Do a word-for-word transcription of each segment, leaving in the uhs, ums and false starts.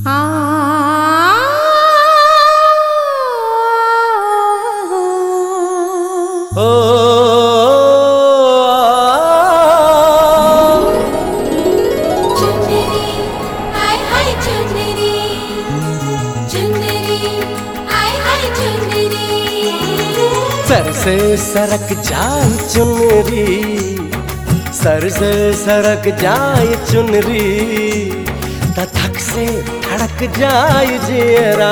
सर से सरक जाए चुनरी, सर से सरक जाए चुनरी, तथक से धड़क जाए जियरा।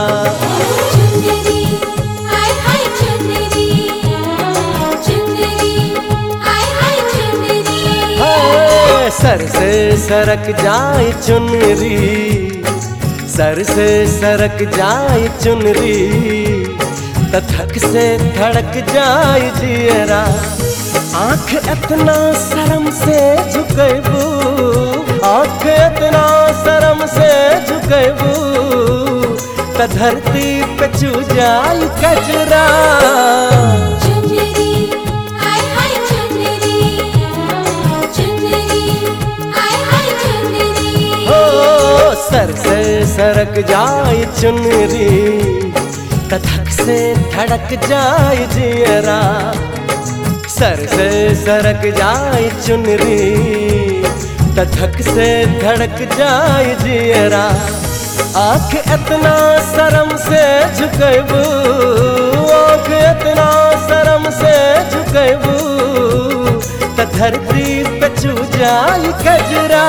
चुनरी हाय हाय चुनरी, चुनरी हाय हाय चुनरी। हाय सर से सरक जाए चुनरी, सर से सरक जाए चुनरी, तथक से धड़क जाए जियरा। आँख इतना शर्म से झुकेबू, आँख इतना शर्म से झुकेबू, त धरती पे चू जाए कचरा। चुनरी हाय हाय चुनरी, चुनरी हाय हाय चुनरी। हो सर से सरक जाए चुनरी, तथक से धड़क जाए जियरा। सर से सरक जाए चुनरी, तथक से धड़क जाए जियरा। आँख इतना शर्म से झुकेबू, आँख इतना शर्म से झुकेबू, त धरती पे चू जाए कजरा।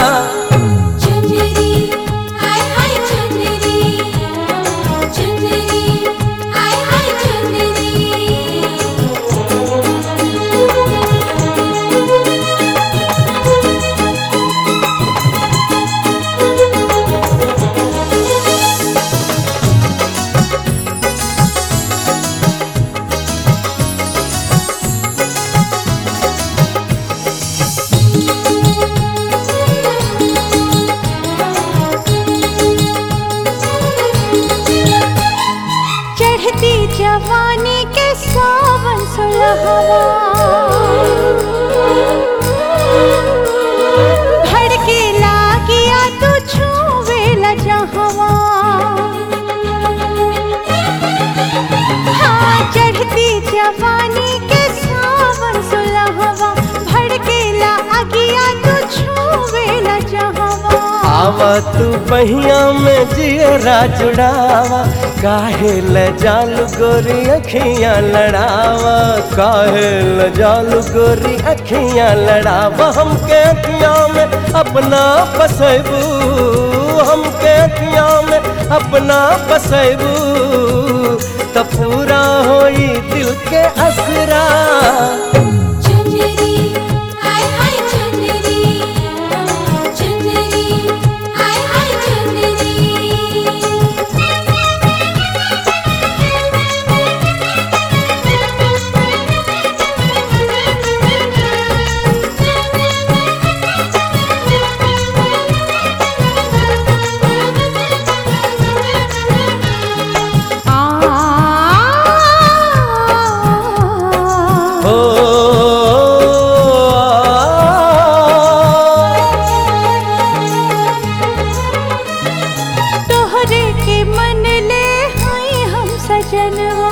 जवानी के सावन सुलहवा, भड़के लागिया तू छूवे लजहवा। हाँ चढ़ती जवानी के सावन सुलहवा, भड़के लागिया तू छूवे लजहवा। आवा तू बहिया में जियरा जुड़ावा, काहे लजालू गोरी अखियां लड़ावा, काहे लजालू गोरी अखियां लड़ावा। हमके अखियां में अपना बसेबू, हमके अखियां में अपना बसेबू, त पूरा होई दिल के असरा। तोहरे के मन ले हाय हम सजनवा,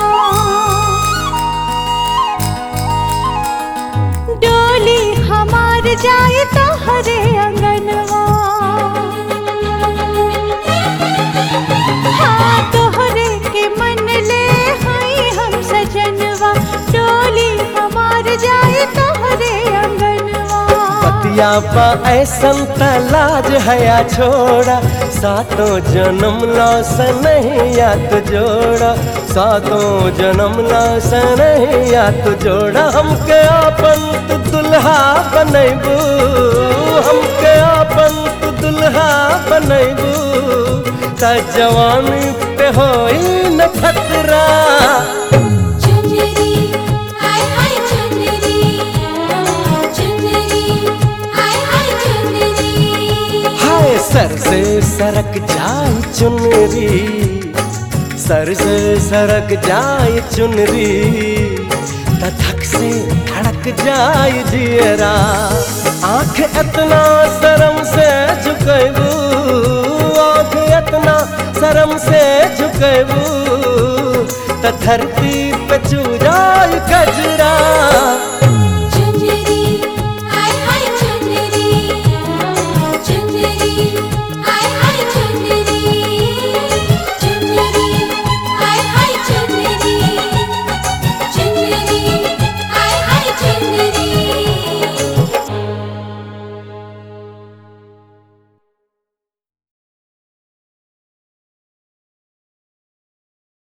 डोली हमार जाए तोहरे अंगनवा। हाँ तोहरे के मन ले हाय हम सजनवा, डोली हमार जाए तोहरे अंगनवा। पतिया पा ऐसन तलाज हया छोड़ा, सातों जन्म ला सनहिया तो जोड़ा, सातों जन्म ला सनहिया तो जोड़ा। हमके आपन तू दुल्हा बनैबू, हमके आपन तू दुल्हा बनैबू, त जवानी पे होई न खतरा। सर से सरक जाए चुनरी, सर से सरक जाए चुनरी, तथक से धड़क जाए जियरा। आँख इतना शर्म से झुकेबू, आँख कतना शर्म से झुकेबू त धरती पे चूराई कजरा